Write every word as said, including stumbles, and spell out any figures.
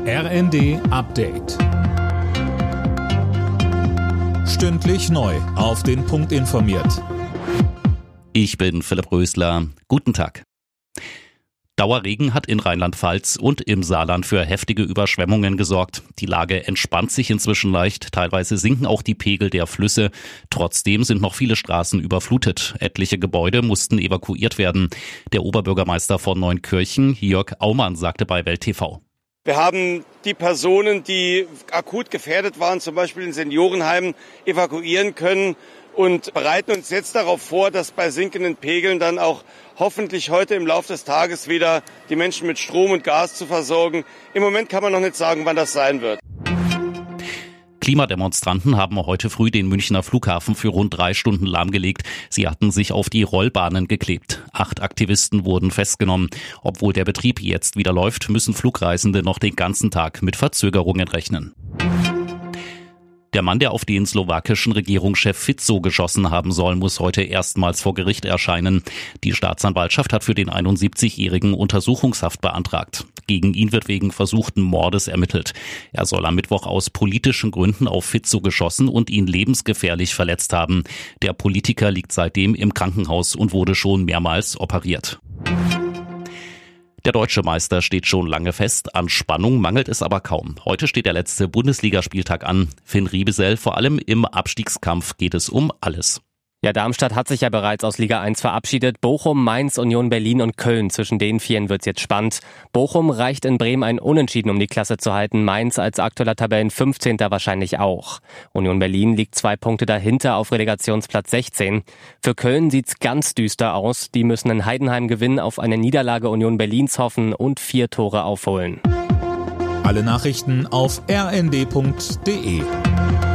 R N D Update. Stündlich neu auf den Punkt informiert. Ich bin Philipp Rösler. Guten Tag. Dauerregen hat in Rheinland-Pfalz und im Saarland für heftige Überschwemmungen gesorgt. Die Lage entspannt sich inzwischen leicht. Teilweise sinken auch die Pegel der Flüsse. Trotzdem sind noch viele Straßen überflutet. Etliche Gebäude mussten evakuiert werden. Der Oberbürgermeister von Neunkirchen, Jörg Aumann, sagte bei Welt T V: Wir haben die Personen, die akut gefährdet waren, zum Beispiel in Seniorenheimen, evakuieren können und bereiten uns jetzt darauf vor, dass bei sinkenden Pegeln dann auch hoffentlich heute im Laufe des Tages wieder die Menschen mit Strom und Gas zu versorgen. Im Moment kann man noch nicht sagen, wann das sein wird. Klimademonstranten haben heute früh den Münchner Flughafen für rund drei Stunden lahmgelegt. Sie hatten sich auf die Rollbahnen geklebt. Acht Aktivisten wurden festgenommen. Obwohl der Betrieb jetzt wieder läuft, müssen Flugreisende noch den ganzen Tag mit Verzögerungen rechnen. Der Mann, der auf den slowakischen Regierungschef Fico geschossen haben soll, muss heute erstmals vor Gericht erscheinen. Die Staatsanwaltschaft hat für den einundsiebzigjährigen Untersuchungshaft beantragt. Gegen ihn wird wegen versuchten Mordes ermittelt. Er soll am Mittwoch aus politischen Gründen auf Fico geschossen und ihn lebensgefährlich verletzt haben. Der Politiker liegt seitdem im Krankenhaus und wurde schon mehrmals operiert. Der deutsche Meister steht schon lange fest, an Spannung mangelt es aber kaum. Heute steht der letzte Bundesligaspieltag an. Finn Riebesell, vor allem im Abstiegskampf geht es um alles. Ja, Darmstadt hat sich ja bereits aus Liga eins verabschiedet. Bochum, Mainz, Union Berlin und Köln. Zwischen den Vieren wird's jetzt spannend. Bochum reicht in Bremen ein Unentschieden, um die Klasse zu halten. Mainz als aktueller Tabellenfünfzehnter wahrscheinlich auch. Union Berlin liegt zwei Punkte dahinter auf Relegationsplatz sechzehn. Für Köln sieht's ganz düster aus. Die müssen in Heidenheim gewinnen, auf eine Niederlage Union Berlins hoffen und vier Tore aufholen. Alle Nachrichten auf r n d punkt d e.